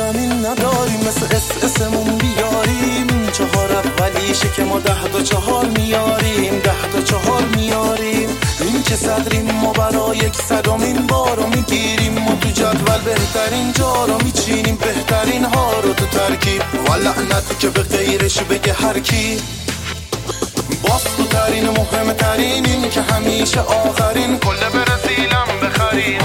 زمین نداریم، مثل اسمون بیاریم. چهار اولیشه که ما 10-4 میاریم، 10-4 میاریم. این که صدریم ما برای 100مین بارو میگیریم. ما تو جدول بهترین جا رو میچینیم، بهترین ها رو تو ترکیب. و لعنتی که به غیرش بگه هر کی. باستو ترین و مهم ترینیم که همیشه آخرین. کل برزیلم بخریم،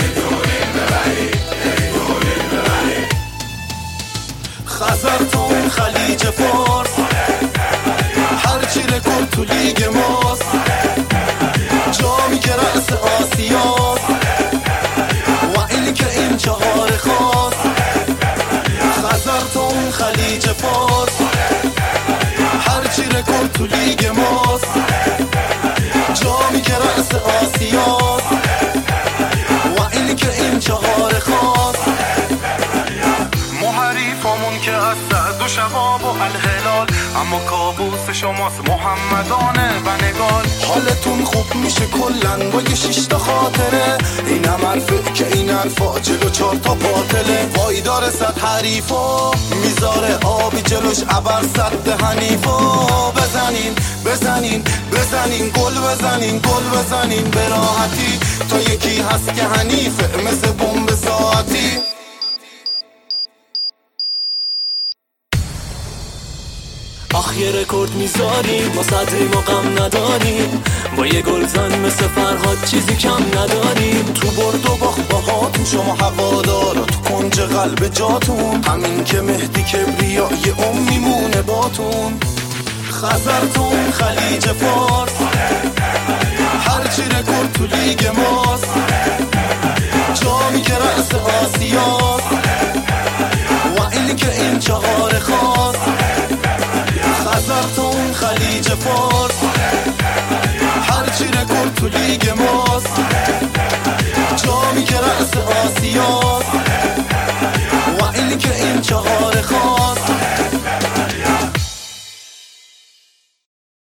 خزر تو اون خلیج فارس، هرچی رکورد تو لیگ ماست. جامی که رأس آسیاست و اینی که این چهار خواست. خزر تو اون خلیج فارس، هرچی رکورد تو لیگ ماست. جامی که رأس آسیاست و اینی که این چهار خواست. حریفمون که از سعد و شباب و الهلال، اما کابوس شماست محمدانه و نگال. حالتون خوب میشه کلن با یه 6 تا خاطره. این هم حرفه که این حرفا جلو 4 تا باطله. وای داره صد حریفا میذاره آبی جلوش عبر صد حنیفا. بزنین بزنین بزنین گل بزنین، گل بزنین به راحتی. تا یکی هست که حنیفه مثل بمب ساعتی. آخ یه رکورد میذاریم، ما صدریم و غم نداریم. با یه گلزن مثل فرهاد چیزی کم نداریم. تو برد و باخت باهاتون شما هوادارا، تو کنج قلب جاتون. همین که مهدی کبریا یه میمونه باتون. خزرتون خلیج فارس، هرچی رکورد تو لیگ ماست. جامی که رأس آسیاست و اینی که این چهار خواست. خزرتون خلیج فارس، هرچی رکورد تو لیگ